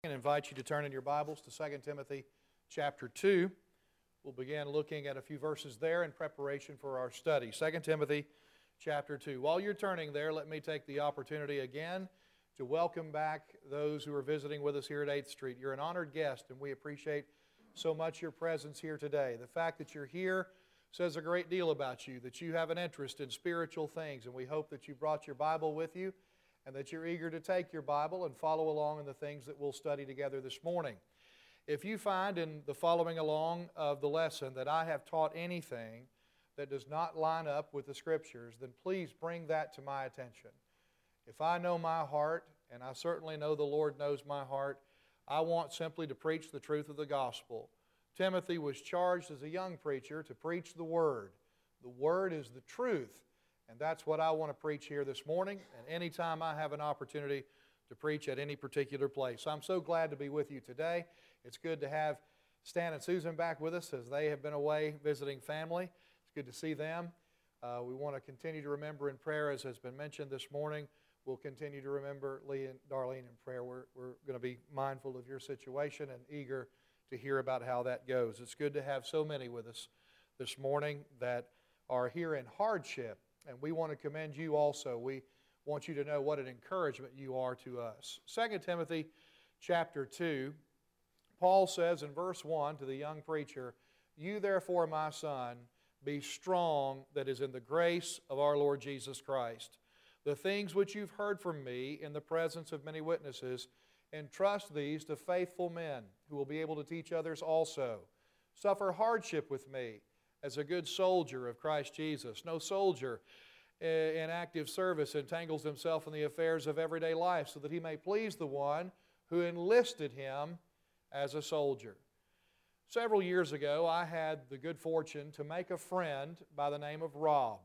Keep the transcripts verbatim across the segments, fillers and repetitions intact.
And invite you to turn in your Bibles to Second Timothy chapter two. We'll begin looking at a few verses there in preparation for our study. Second Timothy chapter two. While you're turning there, let me take the opportunity again to welcome back those who are visiting with us here at eighth Street. You're an honored guest, and we appreciate so much your presence here today. The fact that you're here says a great deal about you, that you have an interest in spiritual things, and we hope that you brought your Bible with you and that you're eager to take your Bible and follow along in the things that we'll study together this morning. If you find in the following along of the lesson that I have taught anything that does not line up with the Scriptures, then please bring that to my attention. If I know my heart, and I certainly know the Lord knows my heart, I want simply to preach the truth of the gospel. Timothy was charged as a young preacher to preach the Word. The Word is the truth. And that's what I want to preach here this morning, and anytime I have an opportunity to preach at any particular place. I'm so glad to be with you today. It's good to have Stan and Susan back with us as they have been away visiting family. It's good to see them. Uh, we want to continue to remember in prayer, as has been mentioned this morning. We'll continue to remember Lee and Darlene in prayer. We're, we're going to be mindful of your situation and eager to hear about how that goes. It's good to have so many with us this morning that are here in hardship. And we want to commend you also. We want you to know what an encouragement you are to us. Second Timothy chapter two, Paul says in verse one to the young preacher, "You therefore, my son, be strong that is in the grace of our Lord Jesus Christ. The things which you've heard from me in the presence of many witnesses, entrust these to faithful men who will be able to teach others also. Suffer hardship with me as a good soldier of Christ Jesus." No soldier in active service entangles himself in the affairs of everyday life so that he may please the one who enlisted him as a soldier. Several years ago, I had the good fortune to make a friend by the name of Rob.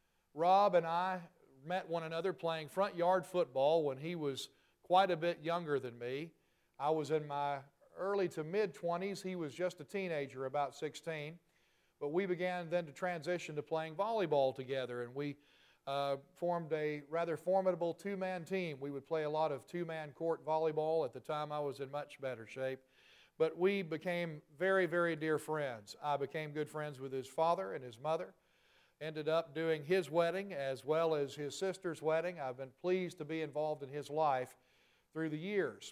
Rob and I met one another playing front yard football when he was quite a bit younger than me. I was in my early to mid-twenties. He was just a teenager, about sixteen. But we began then to transition to playing volleyball together, and we uh, formed a rather formidable two-man team. We would play a lot of two-man court volleyball. At the time, I was in much better shape. But we became very, very dear friends. I became good friends with his father and his mother. Ended up doing his wedding as well as his sister's wedding. I've been pleased to be involved in his life through the years.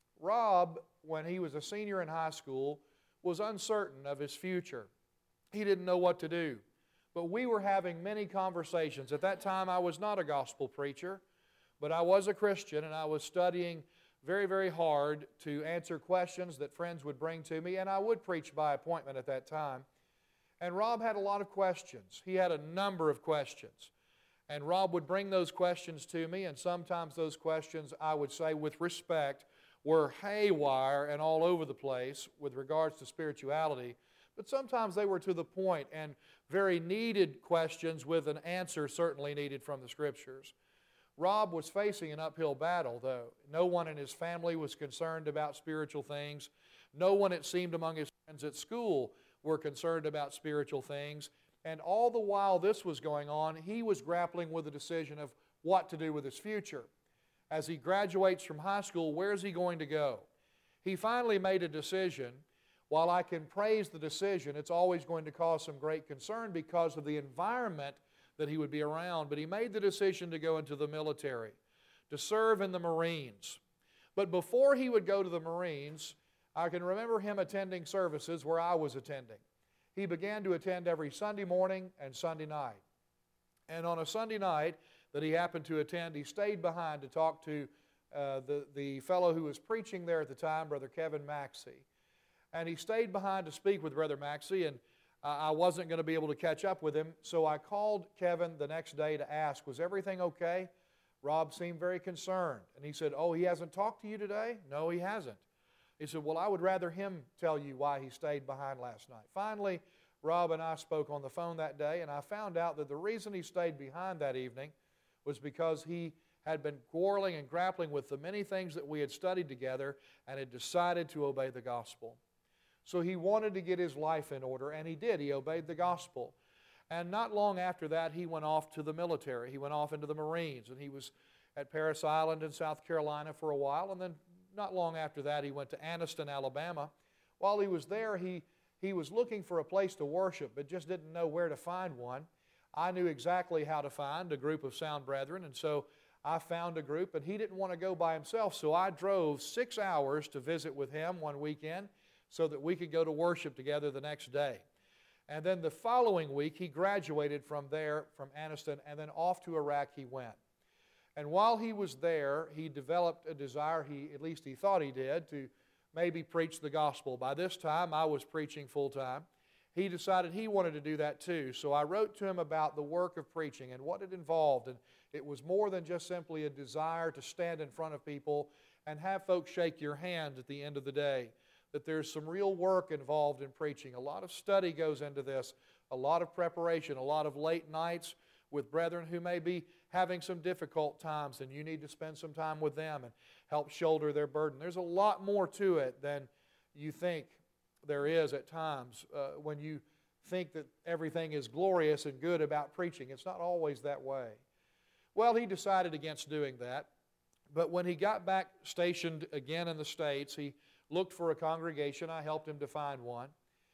Rob, when he was a senior in high school, was uncertain of his future. He didn't know what to do. But we were having many conversations. At that time, I was not a gospel preacher, but I was a Christian, and I was studying very, very hard to answer questions that friends would bring to me, and I would preach by appointment at that time. And Rob had a lot of questions. He had a number of questions. And Rob would bring those questions to me, and sometimes those questions, I would say with respect, were haywire and all over the place with regards to spirituality. But sometimes they were to the point and very needed questions with an answer certainly needed from the Scriptures. Rob was facing an uphill battle, though. No one in his family was concerned about spiritual things. No one, it seemed, among his friends at school were concerned about spiritual things. And all the while this was going on, he was grappling with the decision of what to do with his future. As he graduates from high school, where is he going to go? He finally made a decision. While I can praise the decision, it's always going to cause some great concern because of the environment that he would be around. But he made the decision to go into the military, to serve in the Marines. But before he would go to the Marines, I can remember him attending services where I was attending. He began to attend every Sunday morning and Sunday night. And on a Sunday night that he happened to attend, he stayed behind to talk to uh, the, the fellow who was preaching there at the time, Brother Kevin Maxey. And he stayed behind to speak with Brother Maxey, and uh, I wasn't going to be able to catch up with him. So I called Kevin the next day to ask, was everything okay? Rob seemed very concerned. And he said, oh, he hasn't talked to you today? No, he hasn't. He said, well, I would rather him tell you why he stayed behind last night. Finally, Rob and I spoke on the phone that day, and I found out that the reason he stayed behind that evening was because he had been quarreling and grappling with the many things that we had studied together and had decided to obey the gospel. So he wanted to get his life in order, and he did. He obeyed the gospel. And not long after that, he went off to the military. He went off into the Marines, and he was at Parris Island in South Carolina for a while, and then not long after that, he went to Anniston, Alabama. While he was there, he, he was looking for a place to worship, but just didn't know where to find one. I knew exactly how to find a group of sound brethren, and so I found a group, and he didn't want to go by himself, so I drove six hours to visit with him one weekend so that we could go to worship together the next day. And then the following week, he graduated from there, from Anniston, and then off to Iraq he went. And while he was there, he developed a desire, he at least he thought he did, to maybe preach the gospel. By this time, I was preaching full-time. He decided he wanted to do that too. So I wrote to him about the work of preaching and what it involved. And it was more than just simply a desire to stand in front of people and have folks shake your hand at the end of the day. That there's some real work involved in preaching. A lot of study goes into this, a lot of preparation, a lot of late nights with brethren who may be having some difficult times, and you need to spend some time with them and help shoulder their burden. There's a lot more to it than you think there is at times uh, when you think that everything is glorious and good about preaching. It's not always that way. Well, he decided against doing that, but when he got back stationed again in the States, he looked for a congregation. I helped him to find one.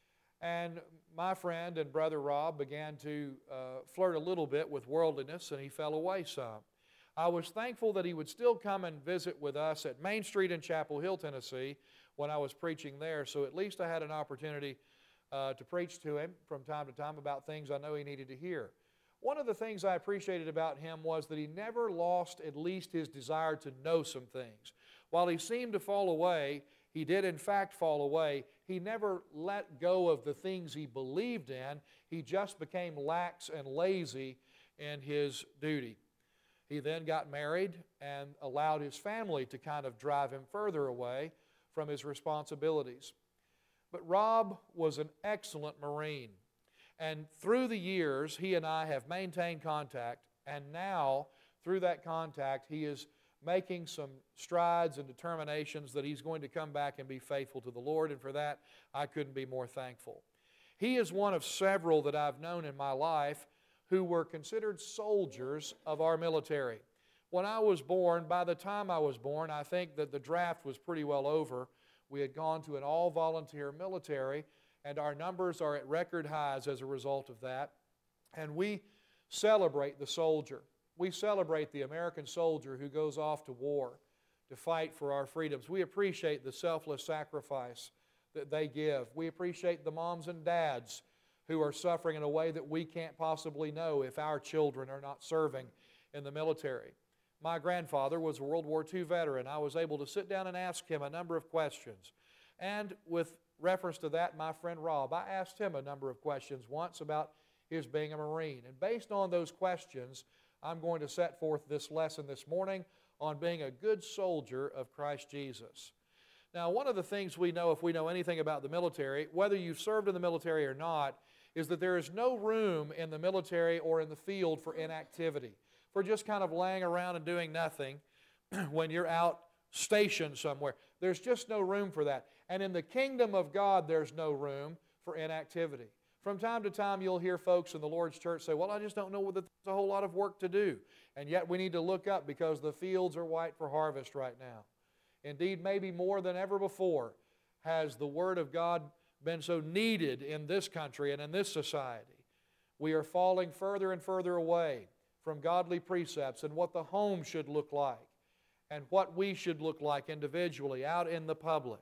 And my friend and brother Rob began to uh, flirt a little bit with worldliness, and he fell away some. I was thankful that he would still come and visit with us at Main Street in Chapel Hill, Tennessee, when I was preaching there, so at least I had an opportunity uh, to preach to him from time to time about things I know he needed to hear. One of the things I appreciated about him was that he never lost at least his desire to know some things. While he seemed to fall away, he did in fact fall away. He never let go of the things he believed in. He just became lax and lazy in his duty. He then got married and allowed his family to kind of drive him further away from his responsibilities. But Rob was an excellent Marine. And through the years, he and I have maintained contact. And now, through that contact, he is making some strides and determinations that he's going to come back and be faithful to the Lord, and for that I couldn't be more thankful. He is one of several that I've known in my life who were considered soldiers of our military. When I was born, by the time I was born, I think that the draft was pretty well over. We had gone to an all-volunteer military, and our numbers are at record highs as a result of that. And we celebrate the soldier. We celebrate the American soldier who goes off to war to fight for our freedoms. We appreciate the selfless sacrifice that they give. We appreciate the moms and dads who are suffering in a way that we can't possibly know if our children are not serving in the military. My grandfather was a World War Two veteran. I was able to sit down and ask him a number of questions. And with reference to that, my friend Rob, I asked him a number of questions once about his being a Marine. And based on those questions, I'm going to set forth this lesson this morning on being a good soldier of Christ Jesus. Now, one of the things we know, if we know anything about the military, whether you've served in the military or not, is that there is no room in the military or in the field for inactivity, for just kind of laying around and doing nothing when you're out stationed somewhere. There's just no room for that. And in the kingdom of God, there's no room for inactivity. From time to time, you'll hear folks in the Lord's church say, well, I just don't know whether there's a whole lot of work to do. And yet we need to look up because the fields are white for harvest right now. Indeed, maybe more than ever before has the Word of God been so needed in this country and in this society. We are falling further and further away from godly precepts and what the home should look like and what we should look like individually out in the public.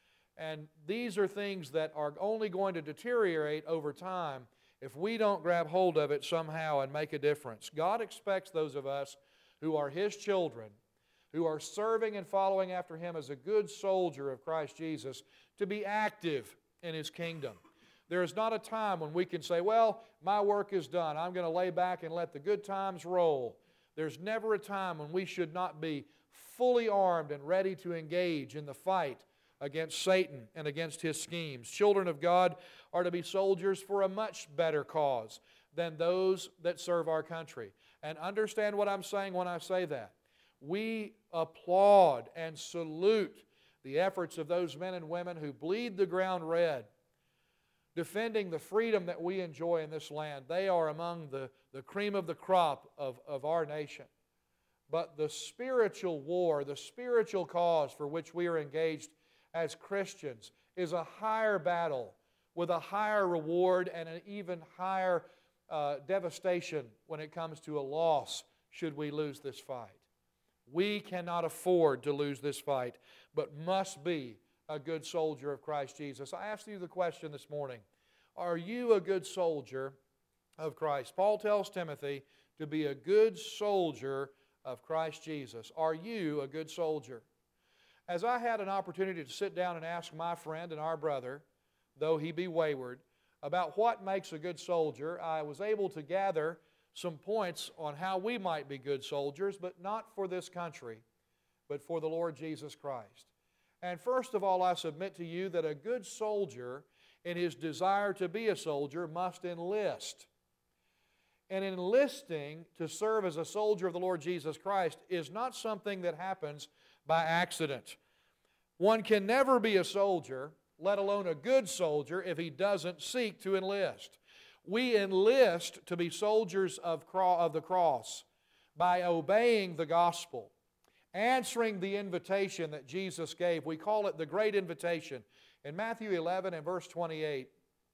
And these are things that are only going to deteriorate over time if we don't grab hold of it somehow and make a difference. God expects those of us who are His children, who are serving and following after Him as a good soldier of Christ Jesus, to be active in His kingdom. There is not a time when we can say, well, my work is done. I'm going to lay back and let the good times roll. There's never a time when we should not be fully armed and ready to engage in the fight against Satan and against his schemes. Children of God are to be soldiers for a much better cause than those that serve our country. And understand what I'm saying when I say that. We applaud and salute the efforts of those men and women who bleed the ground red, defending the freedom that we enjoy in this land. They are among the, the cream of the crop of, of our nation. But the spiritual war, the spiritual cause for which we are engaged as Christians is a higher battle with a higher reward and an even higher uh, devastation when it comes to a loss should we lose this fight. We cannot afford to lose this fight, but must be a good soldier of Christ Jesus. I asked you the question this morning, are you a good soldier of Christ? Paul tells Timothy to be a good soldier of Christ Jesus. Are you a good soldier? As I had an opportunity to sit down and ask my friend and our brother, though he be wayward, about what makes a good soldier, I was able to gather some points on how we might be good soldiers, but not for this country, but for the Lord Jesus Christ. And first of all, I submit to you that a good soldier, in his desire to be a soldier, must enlist. And enlisting to serve as a soldier of the Lord Jesus Christ is not something that happens by accident. One can never be a soldier, let alone a good soldier, if he doesn't seek to enlist. We enlist to be soldiers of, cro- of the cross by obeying the gospel, answering the invitation that Jesus gave. We call it the Great Invitation. In Matthew eleven and verse twenty-eight,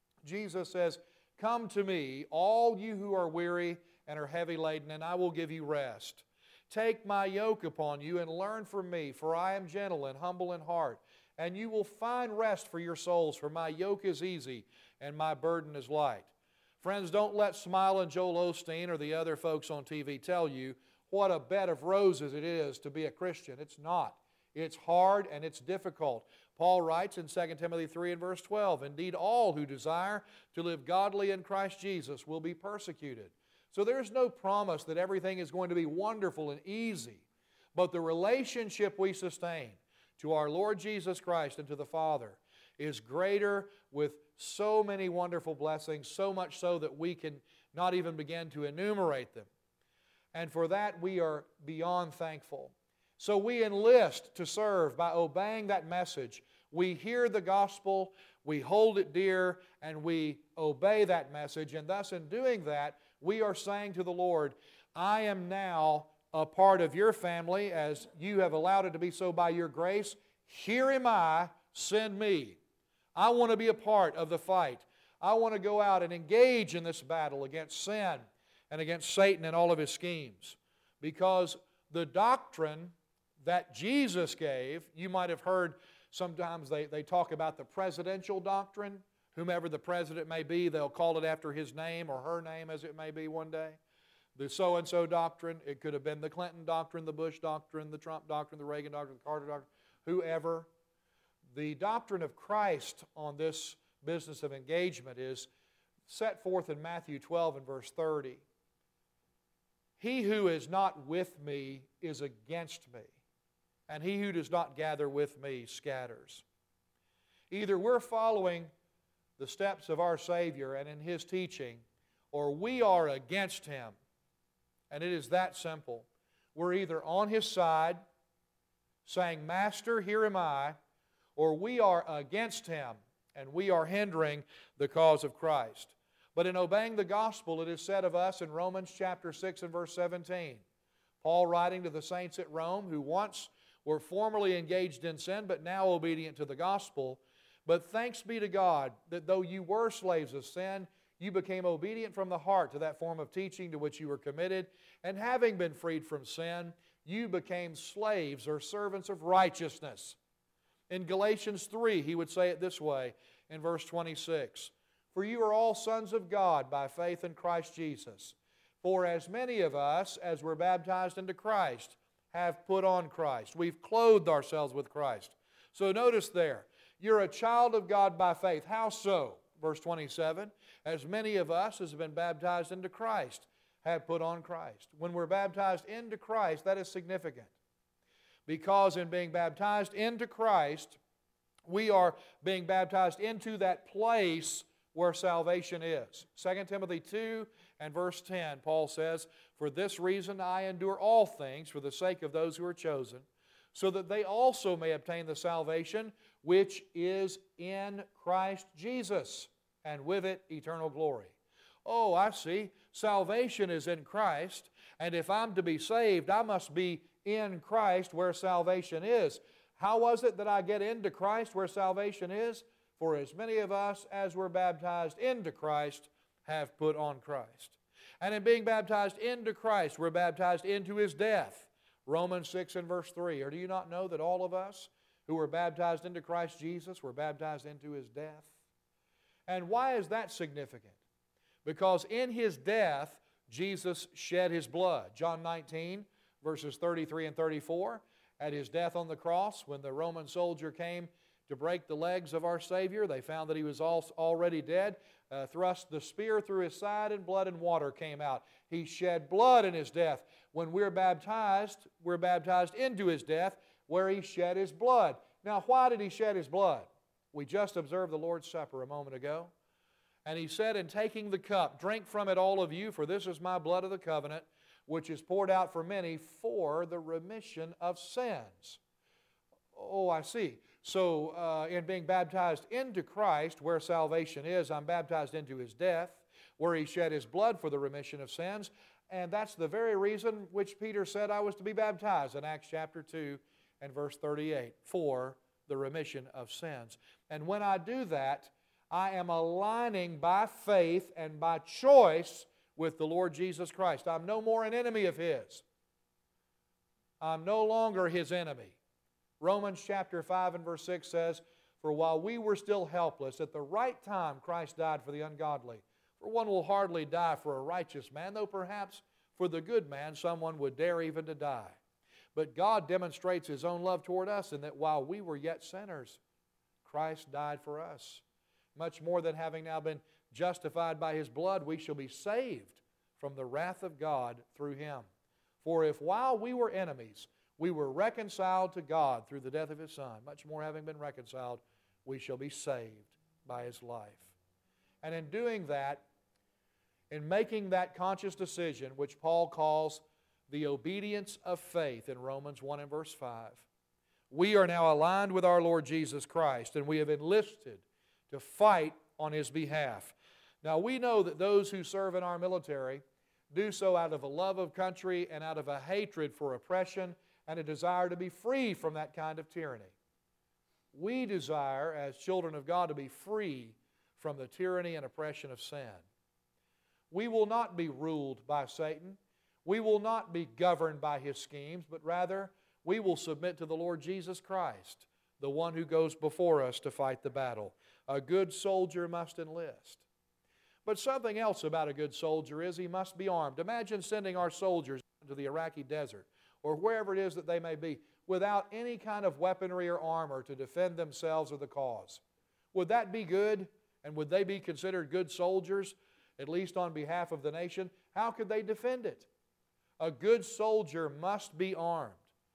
Jesus says, "Come to me, all you who are weary and are heavy laden, and I will give you rest. Take my yoke upon you and learn from me, for I am gentle and humble in heart, and you will find rest for your souls, for my yoke is easy and my burden is light." Friends, don't let Smile and Joel Osteen or the other folks on T V tell you what a bed of roses it is to be a Christian. It's not. It's hard and it's difficult. Paul writes in Second Timothy three and verse twelve, "Indeed, all who desire to live godly in Christ Jesus will be persecuted." So there's no promise that everything is going to be wonderful and easy. But the relationship we sustain to our Lord Jesus Christ and to the Father is greater with so many wonderful blessings, so much so that we can not even begin to enumerate them. And for that we are beyond thankful. So we enlist to serve by obeying that message. We hear the gospel, we hold it dear, and we obey that message. And thus in doing that, we are saying to the Lord, I am now a part of your family as you have allowed it to be so by your grace. Here am I, send me. I want to be a part of the fight. I want to go out and engage in this battle against sin and against Satan and all of his schemes. Because the doctrine that Jesus gave, you might have heard sometimes they, they talk about the presidential doctrine. Whomever the president may be, they'll call it after his name or her name as it may be one day. The so-and-so doctrine, it could have been the Clinton doctrine, the Bush doctrine, the Trump doctrine, the Reagan doctrine, the Carter doctrine, whoever. The doctrine of Christ on this business of engagement is set forth in Matthew twelve and verse thirty. He who is not with me is against me, and he who does not gather with me scatters. Either we're following the steps of our Savior and in His teaching, or we are against Him. And it is that simple. We're either on His side, saying, Master, here am I, or we are against Him, and we are hindering the cause of Christ. But in obeying the gospel, it is said of us in Romans chapter six and verse seventeen, Paul writing to the saints at Rome who once were formerly engaged in sin, but now obedient to the gospel, but thanks be to God that though you were slaves of sin, you became obedient from the heart to that form of teaching to which you were committed, and having been freed from sin, you became slaves or servants of righteousness. In Galatians three, he would say it this way in verse twenty-six, "For you are all sons of God by faith in Christ Jesus. For as many of us as were baptized into Christ have put on Christ." We've clothed ourselves with Christ. So notice there, you're a child of God by faith. How so? Verse twenty-seven, "As many of us as have been baptized into Christ have put on Christ." When we're baptized into Christ, that is significant. Because in being baptized into Christ, we are being baptized into that place where salvation is. Second Timothy two and verse ten, Paul says, "For this reason I endure all things for the sake of those who are chosen, so that they also may obtain the salvation which is in Christ Jesus, and with it eternal glory." Oh, I see. Salvation is in Christ, and if I'm to be saved, I must be in Christ where salvation is. How was it that I get into Christ where salvation is? For as many of us as were baptized into Christ have put on Christ. And in being baptized into Christ, we're baptized into His death. Romans six and verse three. Or do you not know that all of us who were baptized into Christ Jesus were baptized into His death? And why is that significant? Because in His death, Jesus shed His blood. John nineteen, verses thirty-three and thirty-four. At His death on the cross, when the Roman soldier came to break the legs of our Savior, they found that He was already dead, uh, thrust the spear through His side, and blood and water came out. He shed blood in His death. When we're baptized, we're baptized into His death, where He shed His blood. Now, why did He shed His blood? We just observed the Lord's Supper a moment ago. And He said, in taking the cup, drink from it all of you, for this is my blood of the covenant, which is poured out for many for the remission of sins. Oh, I see. So, uh, in being baptized into Christ, where salvation is, I'm baptized into His death, where He shed His blood for the remission of sins. And that's the very reason which Peter said I was to be baptized in Acts chapter two and verse thirty-eight, for the remission of sins. And when I do that, I am aligning by faith and by choice with the Lord Jesus Christ. I'm no more an enemy of His. I'm no longer His enemy. Romans chapter five and verse six says, for while we were still helpless, at the right time Christ died for the ungodly. For one will hardly die for a righteous man, though perhaps for the good man someone would dare even to die. But God demonstrates His own love toward us in that while we were yet sinners, Christ died for us. Much more than having now been justified by His blood, we shall be saved from the wrath of God through Him. For if while we were enemies, we were reconciled to God through the death of His Son, much more having been reconciled, we shall be saved by His life. And in doing that, in making that conscious decision, which Paul calls the obedience of faith in Romans one and verse five, we are now aligned with our Lord Jesus Christ, and we have enlisted to fight on His behalf. Now, we know that those who serve in our military do so out of a love of country and out of a hatred for oppression and a desire to be free from that kind of tyranny. We desire, as children of God, to be free from the tyranny and oppression of sin. We will not be ruled by Satan. We will not be governed by his schemes, but rather we will submit to the Lord Jesus Christ, the one who goes before us to fight the battle. A good soldier must enlist. But something else about a good soldier is he must be armed. Imagine sending our soldiers into the Iraqi desert or wherever it is that they may be without any kind of weaponry or armor to defend themselves or the cause. Would that be good? And would they be considered good soldiers, at least on behalf of the nation? How could they defend it? A good soldier must be armed.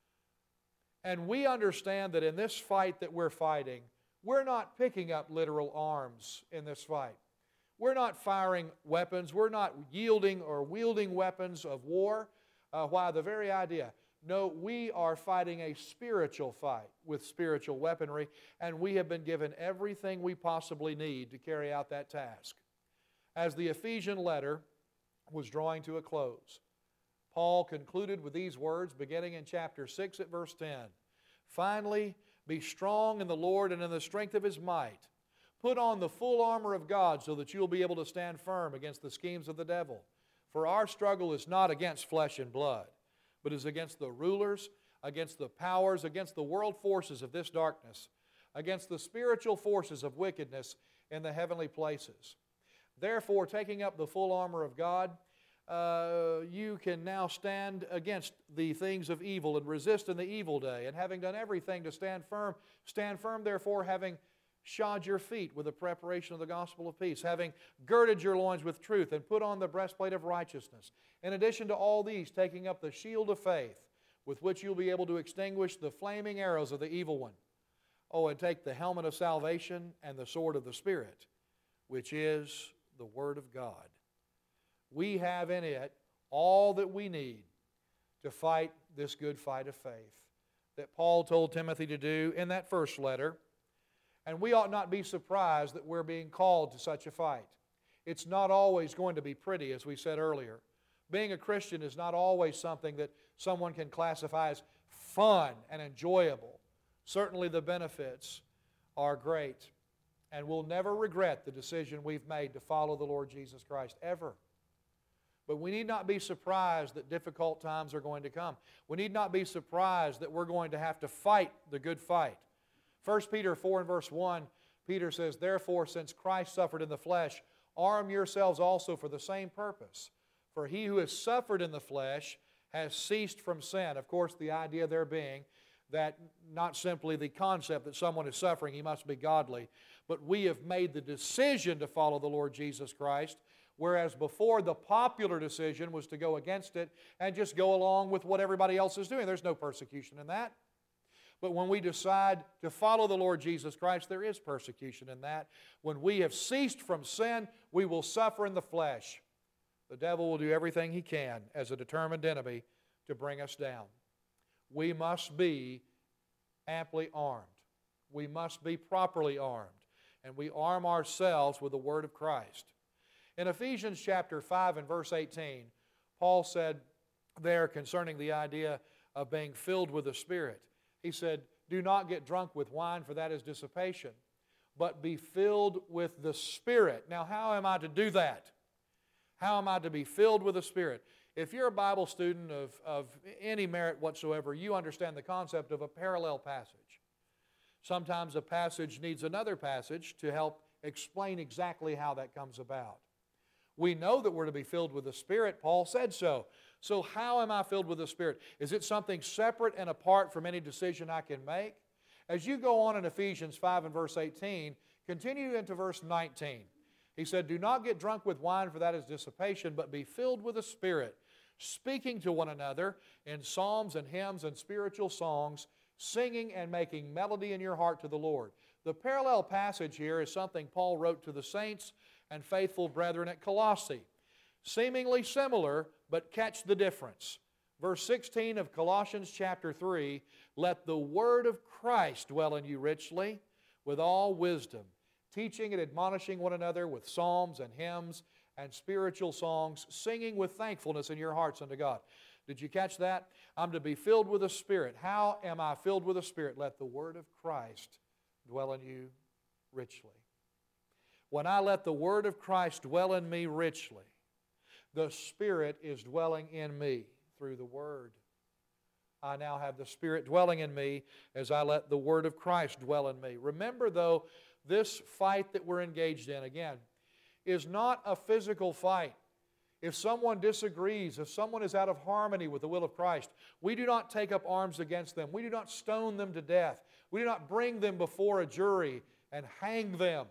And we understand that in this fight that we're fighting, we're not picking up literal arms in this fight. We're not firing weapons. We're not yielding or wielding weapons of war. Uh, why, the very idea. No, we are fighting a spiritual fight with spiritual weaponry, and we have been given everything we possibly need to carry out that task. As the Ephesian letter was drawing to a close, Paul concluded with these words beginning in chapter six at verse ten. Finally, be strong in the Lord and in the strength of His might. Put on the full armor of God so that you will be able to stand firm against the schemes of the devil. For our struggle is not against flesh and blood, but is against the rulers, against the powers, against the world forces of this darkness, against the spiritual forces of wickedness in the heavenly places. Therefore, taking up the full armor of God, uh, you can now stand against the things of evil and resist in the evil day. And having done everything to stand firm, stand firm therefore, having shod your feet with the preparation of the gospel of peace, having girded your loins with truth, and put on the breastplate of righteousness. In addition to all these, taking up the shield of faith, with which you'll be able to extinguish the flaming arrows of the evil one. Oh, and take the helmet of salvation and the sword of the Spirit, which is the Word of God. We have in it all that we need to fight this good fight of faith that Paul told Timothy to do in that first letter. And we ought not be surprised that we're being called to such a fight. It's not always going to be pretty, as we said earlier. Being a Christian is not always something that someone can classify as fun and enjoyable. Certainly the benefits are great, and we'll never regret the decision we've made to follow the Lord Jesus Christ, ever. But we need not be surprised that difficult times are going to come. We need not be surprised that we're going to have to fight the good fight. First Peter four and verse one, Peter says, "Therefore, since Christ suffered in the flesh, arm yourselves also for the same purpose. For he who has suffered in the flesh has ceased from sin." Of course, the idea there being that not simply the concept that someone is suffering, he must be godly, but we have made the decision to follow the Lord Jesus Christ, whereas before the popular decision was to go against it and just go along with what everybody else is doing. There's no persecution in that. But when we decide to follow the Lord Jesus Christ, there is persecution in that. When we have ceased from sin, we will suffer in the flesh. The devil will do everything he can as a determined enemy to bring us down. We must be amply armed. We must be properly armed. And we arm ourselves with the Word of Christ. In Ephesians chapter five and verse eighteen, Paul said there concerning the idea of being filled with the Spirit, he said, "Do not get drunk with wine, for that is dissipation, but be filled with the Spirit." Now, how am I to do that? How am I to be filled with the Spirit? If you're a Bible student of, of any merit whatsoever, you understand the concept of a parallel passage. Sometimes a passage needs another passage to help explain exactly how that comes about. We know that we're to be filled with the Spirit. Paul said so. So how am I filled with the Spirit? Is it something separate and apart from any decision I can make? As you go on in Ephesians five and verse eighteen, continue into verse nineteen. He said, "Do not get drunk with wine, for that is dissipation, but be filled with the Spirit, speaking to one another in psalms and hymns and spiritual songs, singing and making melody in your heart to the Lord." The parallel passage here is something Paul wrote to the saints and faithful brethren at Colossae. Seemingly similar, but catch the difference. Verse sixteen of Colossians chapter three, "Let the word of Christ dwell in you richly, with all wisdom, teaching and admonishing one another with psalms and hymns and spiritual songs, singing with thankfulness in your hearts unto God." Did you catch that? I'm to be filled with the Spirit. How am I filled with the Spirit? Let the word of Christ dwell in you richly. When I let the word of Christ dwell in me richly, the Spirit is dwelling in me through the Word. I now have the Spirit dwelling in me as I let the Word of Christ dwell in me. Remember, though, this fight that we're engaged in, again, is not a physical fight. If someone disagrees, if someone is out of harmony with the will of Christ, we do not take up arms against them. We do not stone them to death. We do not bring them before a jury and hang them.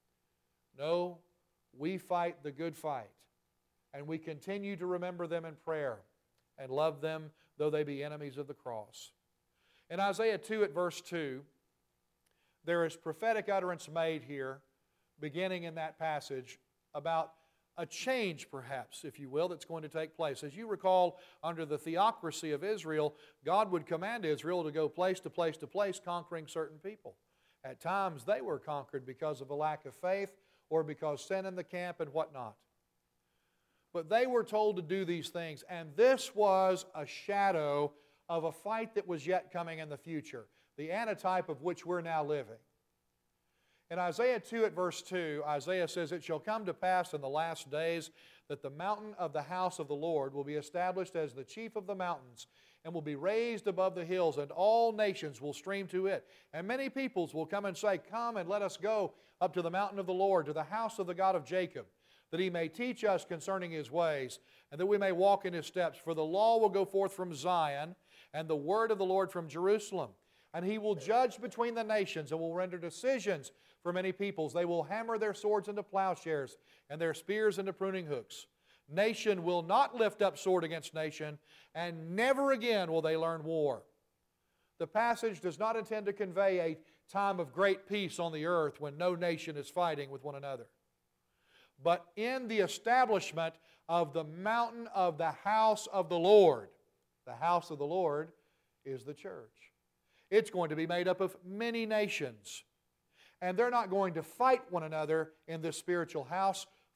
No, we fight the good fight. And we continue to remember them in prayer and love them though they be enemies of the cross. In Isaiah two at verse two, there is prophetic utterance made here, beginning in that passage, about a change perhaps, if you will, that's going to take place. As you recall, under the theocracy of Israel, God would command Israel to go place to place to place, conquering certain people. At times they were conquered because of a lack of faith or because sin in the camp and whatnot. But they were told to do these things, and this was a shadow of a fight that was yet coming in the future, the antitype of which we're now living. In Isaiah two at verse two, Isaiah says, "It shall come to pass in the last days that the mountain of the house of the Lord will be established as the chief of the mountains, and will be raised above the hills, and all nations will stream to it. And many peoples will come and say, Come and let us go up to the mountain of the Lord, to the house of the God of Jacob, that He may teach us concerning His ways, and that we may walk in His steps. For the law will go forth from Zion, and the word of the Lord from Jerusalem. And He will judge between the nations, and will render decisions for many peoples. They will hammer their swords into plowshares, and their spears into pruning hooks. Nation will not lift up sword against nation, and never again will they learn war." The passage does not intend to convey a time of great peace on the earth when no nation is fighting with one another. But in the establishment of the mountain of the house of the Lord, the house of the Lord is the church. It's going to be made up of many nations. And they're not going to fight one another in this spiritual house,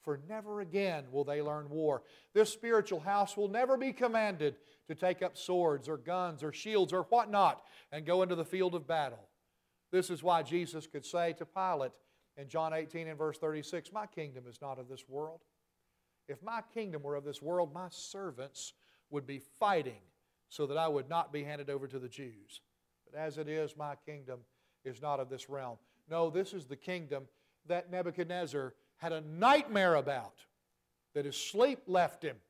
for never again will they learn war. This spiritual house will never be commanded to take up swords or guns or shields or whatnot and go into the field of battle. This is why Jesus could say to Pilate in John eighteen and verse thirty-six, my kingdom is not of this world. If my kingdom were of this world, my servants would be fighting so that I would not be handed over to the Jews. But as it is, my kingdom is not of this realm. No, this is the kingdom that Nebuchadnezzar had a nightmare about, that his sleep left him.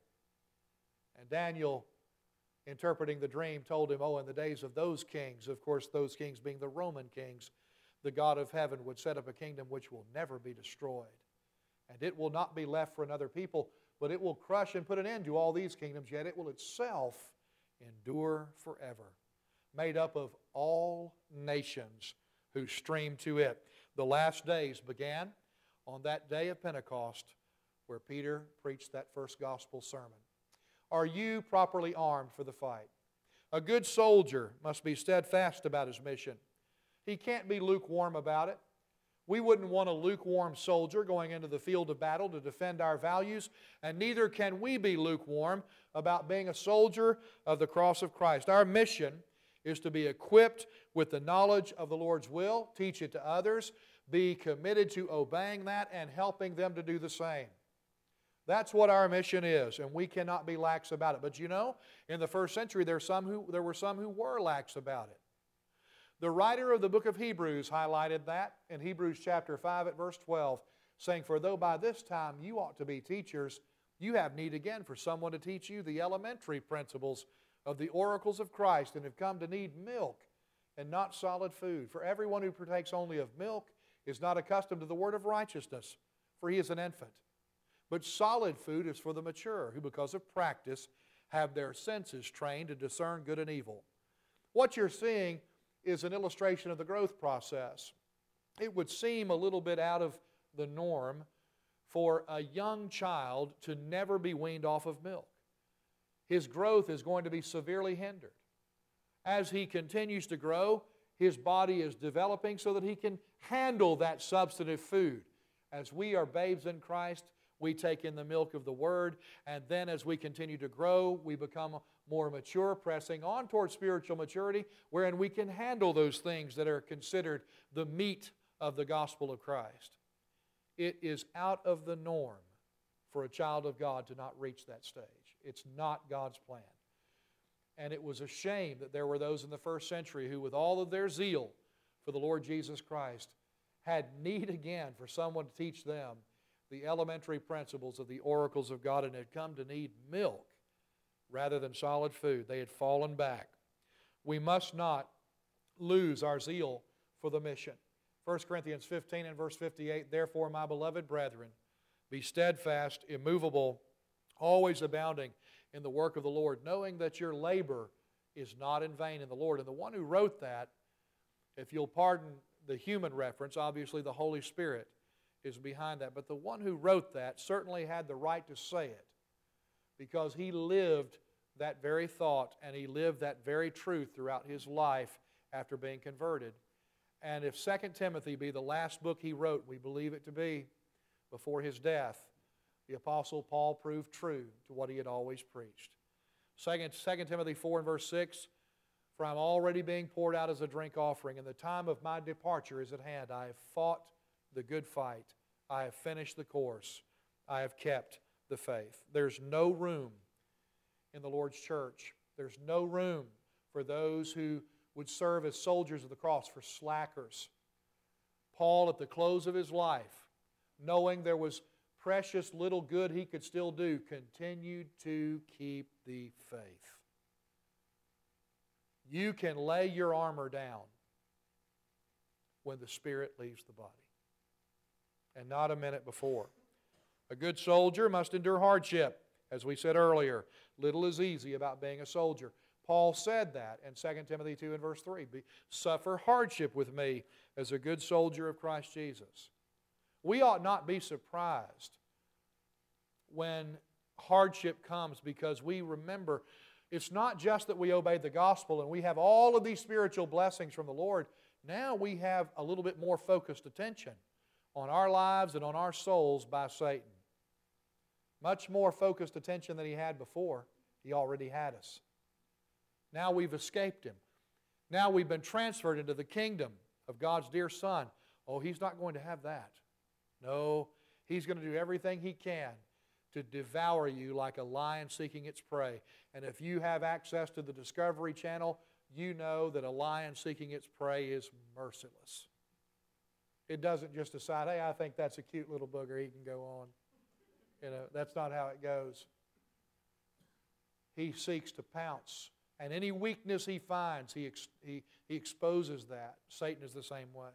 And Daniel, interpreting the dream, told him, oh, in the days of those kings, of course those kings being the Roman kings, the God of heaven would set up a kingdom which will never be destroyed. And it will not be left for another people, but it will crush and put an end to all these kingdoms, yet it will itself endure forever, made up of all nations who stream to it. The last days began on that day of Pentecost where Peter preached that first gospel sermon. Are you properly armed for the fight? A good soldier must be steadfast about his mission. He can't be lukewarm about it. We wouldn't want a lukewarm soldier going into the field of battle to defend our values, and neither can we be lukewarm about being a soldier of the cross of Christ. Our mission is to be equipped with the knowledge of the Lord's will, teach it to others, be committed to obeying that and helping them to do the same. That's what our mission is, and we cannot be lax about it. But you know, in the first century, there, some who, there were some who were lax about it. The writer of the book of Hebrews highlighted that in Hebrews chapter five at verse twelve, saying, for though by this time you ought to be teachers, you have need again for someone to teach you the elementary principles of the oracles of Christ, and have come to need milk and not solid food. For everyone who partakes only of milk is not accustomed to the word of righteousness, for he is an infant. But solid food is for the mature, who because of practice have their senses trained to discern good and evil. What you're seeing is an illustration of the growth process. It would seem a little bit out of the norm for a young child to never be weaned off of milk. His growth is going to be severely hindered. As he continues to grow, his body is developing so that he can handle that substantive food. As we are babes in Christ, we take in the milk of the Word, and then as we continue to grow, we become more mature, pressing on towards spiritual maturity, wherein we can handle those things that are considered the meat of the gospel of Christ. It is out of the norm for a child of God to not reach that stage. It's not God's plan. And it was a shame that there were those in the first century who, with all of their zeal for the Lord Jesus Christ, had need again for someone to teach them the elementary principles of the oracles of God, and had come to need milk rather than solid food. They had fallen back. We must not lose our zeal for the mission. First Corinthians fifteen and verse fifty-eight, therefore, my beloved brethren, be steadfast, immovable, always abounding in the work of the Lord, knowing that your labor is not in vain in the Lord. And the one who wrote that, if you'll pardon the human reference, obviously the Holy Spirit is behind that. But the one who wrote that certainly had the right to say it, because he lived that very thought and he lived that very truth throughout his life after being converted. And if Second Timothy be the last book he wrote, we believe it to be, before his death, the Apostle Paul proved true to what he had always preached. Second Timothy four and verse six, for I am already being poured out as a drink offering, and the time of my departure is at hand. I have fought the good fight. I have finished the course. I have kept the faith. There's no room in the Lord's church. There's no room for those who would serve as soldiers of the cross, for slackers. Paul, at the close of his life, knowing there was precious little good he could still do, continued to keep the faith. You can lay your armor down when the spirit leaves the body, and not a minute before. A good soldier must endure hardship. As we said earlier, little is easy about being a soldier. Paul said that in Second Timothy two and verse three. Be, suffer hardship with me as a good soldier of Christ Jesus. We ought not be surprised when hardship comes, because we remember it's not just that we obeyed the gospel and we have all of these spiritual blessings from the Lord. Now we have a little bit more focused attention on our lives and on our souls by Satan. much more focused attention than he had before. He already had us. Now we've escaped him. Now we've been transferred into the kingdom of God's dear Son. Oh, he's not going to have that. No, he's going to do everything he can to devour you like a lion seeking its prey. And if you have access to the Discovery Channel, you know that a lion seeking its prey is merciless. It doesn't just decide, hey, I think that's a cute little booger, he can go on. You know, that's not how it goes. He seeks to pounce. And any weakness he finds, he, ex- he, he exposes that. Satan is the same way.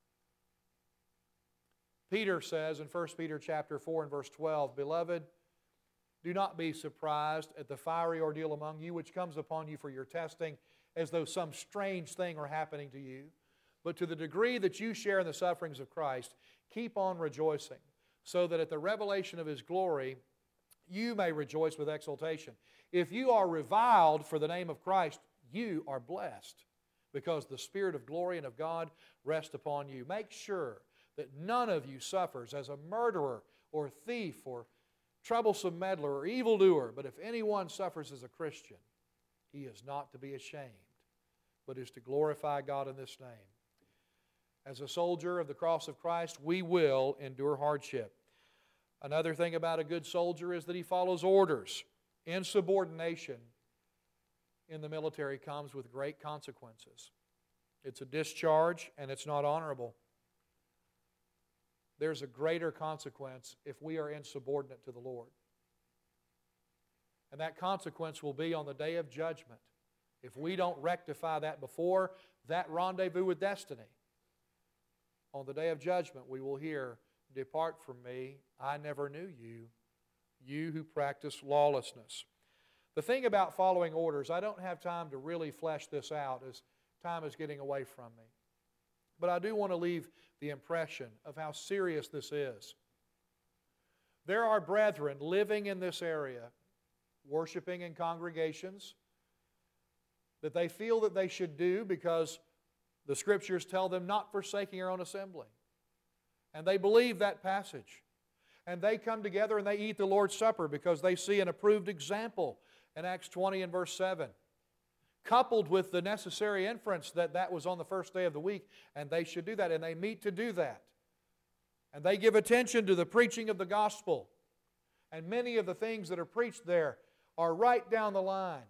Peter says in First Peter chapter four and verse twelve, Beloved, do not be surprised at the fiery ordeal among you which comes upon you for your testing, as though some strange thing were happening to you. But to the degree that you share in the sufferings of Christ, keep on rejoicing, so that at the revelation of His glory you may rejoice with exultation. If you are reviled for the name of Christ, you are blessed, because the Spirit of glory and of God rests upon you. Make sure that none of you suffers as a murderer or thief or troublesome meddler or evildoer, but if anyone suffers as a Christian, he is not to be ashamed, but is to glorify God in this name. As a soldier of the cross of Christ, we will endure hardship. Another thing about a good soldier is that he follows orders. Insubordination in the military comes with great consequences. It's a discharge, and it's not honorable. There's a greater consequence if we are insubordinate to the Lord. And that consequence will be on the day of judgment. If we don't rectify that before that rendezvous with destiny, on the day of judgment we will hear, Depart from me, I never knew you, you who practice lawlessness. The thing about following orders, I don't have time to really flesh this out as time is getting away from me. But I do want to leave the impression of how serious this is. There are brethren living in this area, worshiping in congregations that they feel that they should do because the Scriptures tell them not forsaking their own assembly. And they believe that passage. And they come together and they eat the Lord's Supper because they see an approved example in Acts twenty and verse seven. Coupled with the necessary inference that that was on the first day of the week, and they should do that, and they meet to do that. And they give attention to the preaching of the gospel. And many of the things that are preached there are right down the line.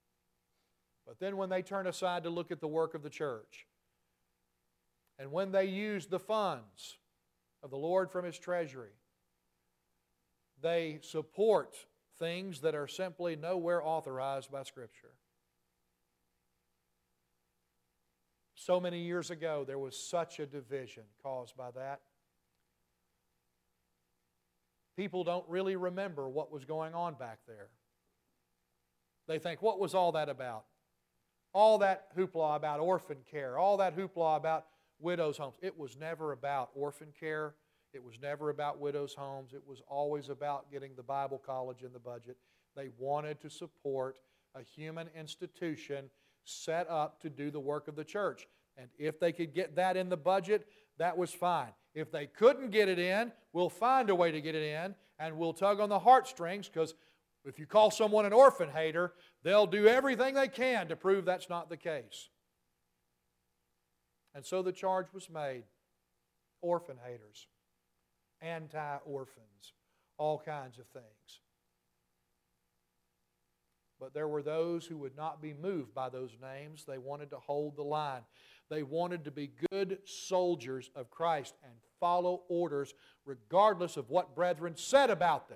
But then when they turn aside to look at the work of the church, and when they use the funds of the Lord from His treasury, they support things that are simply nowhere authorized by Scripture. So many years ago, there was such a division caused by that. People don't really remember what was going on back there. They think, what was all that about? All that hoopla about orphan care, all that hoopla about widows' homes. It was never about orphan care. It was never about widows' homes. It was always about getting the Bible college in the budget. They wanted to support a human institution set up to do the work of the church. And if they could get that in the budget, that was fine. If they couldn't get it in, we'll find a way to get it in, and we'll tug on the heartstrings, because if you call someone an orphan hater, they'll do everything they can to prove that's not the case. And so the charge was made. Orphan haters, anti-orphans, all kinds of things. But there were those who would not be moved by those names. They wanted to hold the line. They wanted to be good soldiers of Christ and follow orders regardless of what brethren said about them.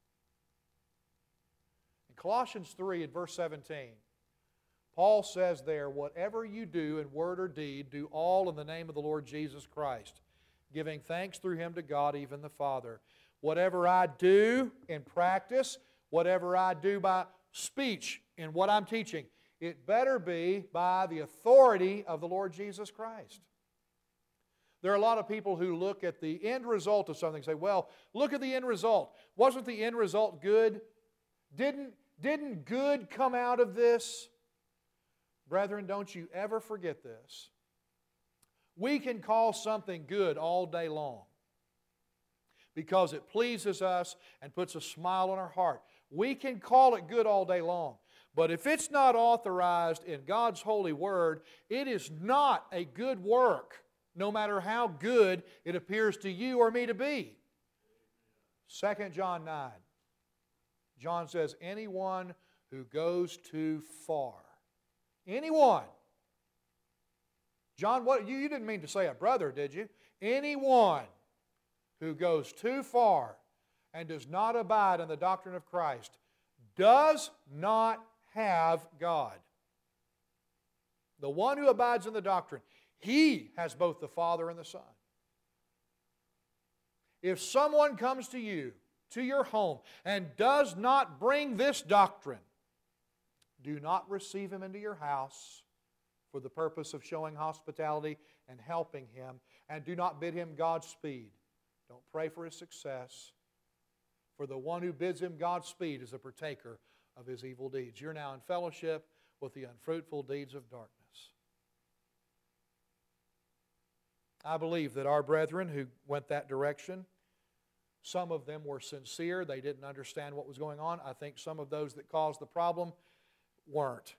In Colossians three and verse seventeen, Paul says there, whatever you do in word or deed, do all in the name of the Lord Jesus Christ, giving thanks through Him to God, even the Father. Whatever I do in practice, whatever I do by speech in what I'm teaching, it better be by the authority of the Lord Jesus Christ. There are a lot of people who look at the end result of something and say, well, look at the end result. Wasn't the end result good? Didn't, didn't good come out of this? Brethren, don't you ever forget this. We can call something good all day long because it pleases us and puts a smile on our heart. We can call it good all day long, but if it's not authorized in God's holy word, it is not a good work, no matter how good it appears to you or me to be. Second John nine. John says, anyone who goes too far. Anyone. John, what you, you didn't mean to say a brother, did you? Anyone who goes too far and does not abide in the doctrine of Christ does not have God. The one who abides in the doctrine, he has both the Father and the Son. If someone comes to you, to your home, and does not bring this doctrine, do not receive him into your house for the purpose of showing hospitality and helping him, and do not bid him Godspeed. Don't pray for his success, for the one who bids him Godspeed is a partaker of his evil deeds. You're now in fellowship with the unfruitful deeds of darkness. I believe that our brethren who went that direction, some of them were sincere. They didn't understand what was going on. I think some of those that caused the problem weren't.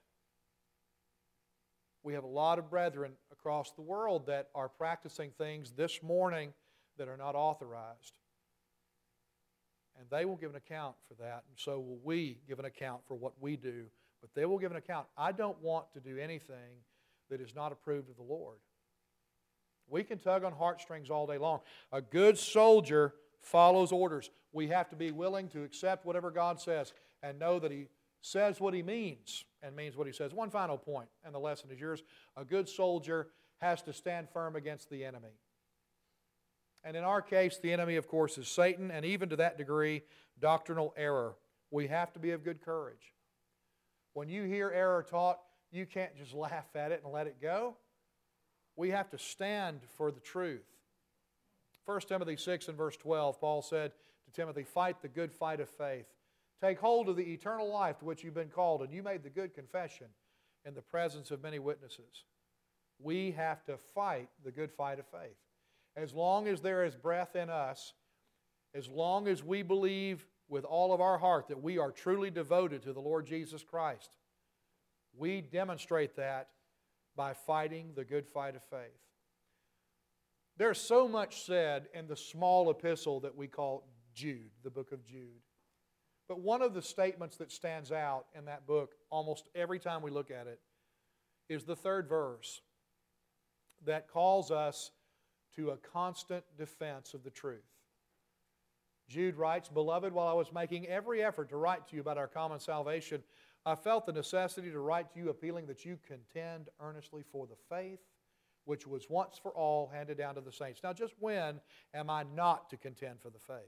We have a lot of brethren across the world that are practicing things this morning that are not authorized. And they will give an account for that, and so will we give an account for what we do. But they will give an account. I don't want to do anything that is not approved of the Lord. We can tug on heartstrings all day long. A good soldier follows orders. We have to be willing to accept whatever God says and know that He says what He means and means what He says. One final point, and the lesson is yours. A good soldier has to stand firm against the enemy. And in our case, the enemy, of course, is Satan, and even to that degree, doctrinal error. We have to be of good courage. When you hear error taught, you can't just laugh at it and let it go. We have to stand for the truth. First Timothy six and verse twelve, Paul said to Timothy, fight the good fight of faith. Take hold of the eternal life to which you've been called, and you made the good confession in the presence of many witnesses. We have to fight the good fight of faith. As long as there is breath in us, as long as we believe with all of our heart that we are truly devoted to the Lord Jesus Christ, we demonstrate that by fighting the good fight of faith. There's so much said in the small epistle that we call Jude, the book of Jude. But one of the statements that stands out in that book almost every time we look at it is the third verse that calls us to a constant defense of the truth. Jude writes, Beloved, while I was making every effort to write to you about our common salvation, I felt the necessity to write to you appealing that you contend earnestly for the faith which was once for all handed down to the saints. Now, just when am I not to contend for the faith?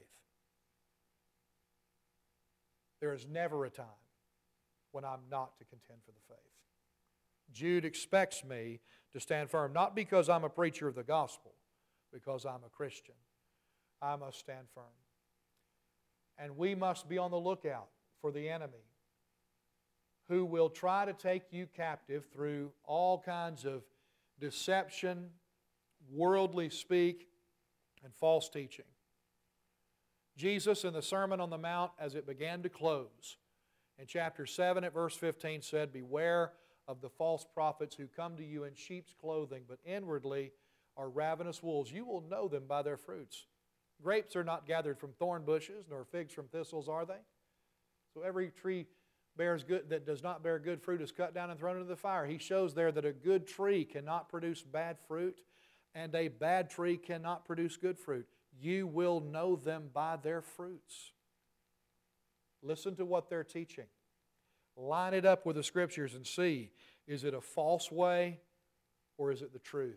There is never a time when I'm not to contend for the faith. Jude expects me to stand firm, not because I'm a preacher of the gospel, because I'm a Christian. I must stand firm. And we must be on the lookout for the enemy who will try to take you captive through all kinds of deception, worldly speak, and false teaching. Jesus in the Sermon on the Mount, as it began to close, in chapter seven at verse fifteen said, Beware of the false prophets who come to you in sheep's clothing, but inwardly are ravenous wolves. You will know them by their fruits. Grapes are not gathered from thorn bushes, nor figs from thistles, are they? So every tree bears good that does not bear good fruit is cut down and thrown into the fire. He shows there that a good tree cannot produce bad fruit, and a bad tree cannot produce good fruit. You will know them by their fruits. Listen to what they're teaching. Line it up with the Scriptures and see, is it a false way or is it the truth?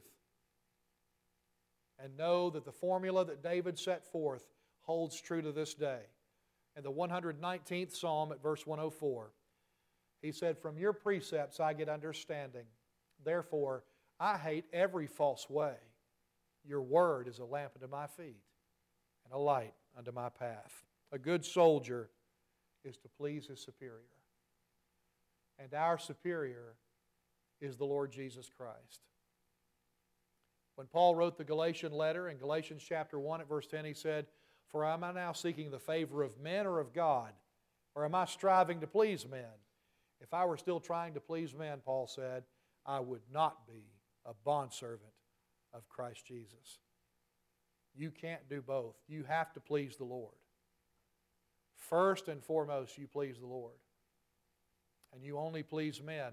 And know that the formula that David set forth holds true to this day. In the one hundred nineteenth Psalm at verse one oh four, he said, From your precepts I get understanding. Therefore, I hate every false way. Your word is a lamp unto my feet and a light unto my path. A good soldier is to please his superior. And our superior is the Lord Jesus Christ. When Paul wrote the Galatian letter in Galatians chapter one at verse ten, he said, For am I now seeking the favor of men or of God? Or am I striving to please men? If I were still trying to please men, Paul said, I would not be a bondservant of Christ Jesus. You can't do both. You have to please the Lord. First and foremost, you please the Lord. And you only please men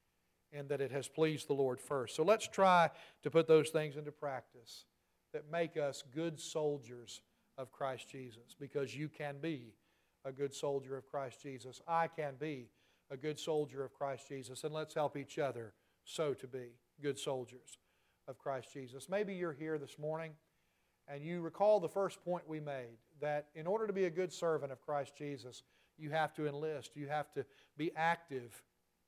in that it has pleased the Lord first. So let's try to put those things into practice that make us good soldiers of Christ Jesus, because you can be a good soldier of Christ Jesus. I can be a good soldier of Christ Jesus, and let's help each other so to be good soldiers of Christ Jesus. Maybe you're here this morning and you recall the first point we made, that in order to be a good servant of Christ Jesus, you have to enlist, you have to be active.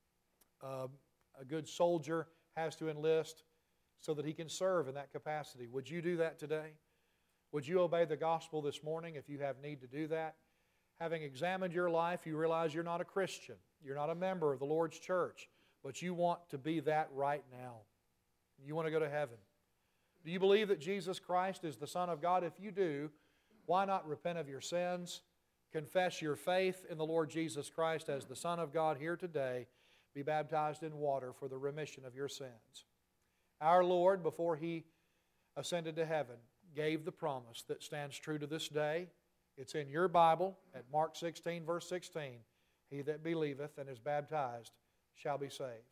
Uh, a good soldier has to enlist so that he can serve in that capacity. Would you do that today? Would you obey the gospel this morning if you have need to do that? Having examined your life, you realize you're not a Christian. You're not a member of the Lord's church, but you want to be that right now. You want to go to heaven. Do you believe that Jesus Christ is the Son of God? If you do, why not repent of your sins, confess your faith in the Lord Jesus Christ as the Son of God here today, be baptized in water for the remission of your sins? Our Lord, before He ascended to heaven, gave the promise that stands true to this day. It's in your Bible at Mark sixteen, verse sixteen. He that believeth and is baptized shall be saved.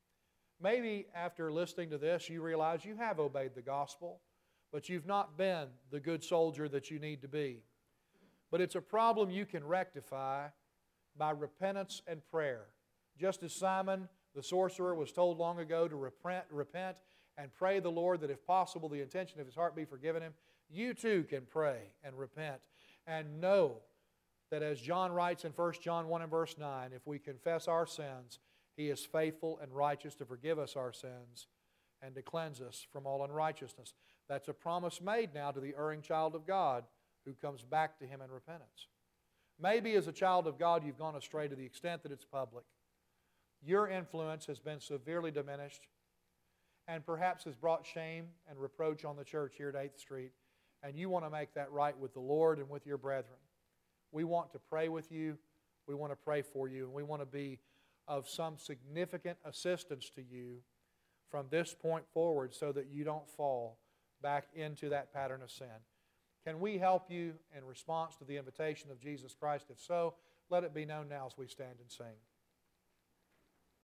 Maybe after listening to this, you realize you have obeyed the gospel, but you've not been the good soldier that you need to be. But it's a problem you can rectify by repentance and prayer. Just as Simon the sorcerer was told long ago to repent, repent and pray the Lord that if possible the intention of his heart be forgiven him, you too can pray and repent and know that as John writes in First John one and verse nine, if we confess our sins, He is faithful and righteous to forgive us our sins and to cleanse us from all unrighteousness. That's a promise made now to the erring child of God who comes back to Him in repentance. Maybe as a child of God you've gone astray to the extent that it's public. Your influence has been severely diminished and perhaps has brought shame and reproach on the church here at eighth Street, and you want to make that right with the Lord and with your brethren. We want to pray with you, we want to pray for you, and we want to be of some significant assistance to you from this point forward so that you don't fall back into that pattern of sin. Can we help you in response to the invitation of Jesus Christ? If so, let it be known now as we stand and sing.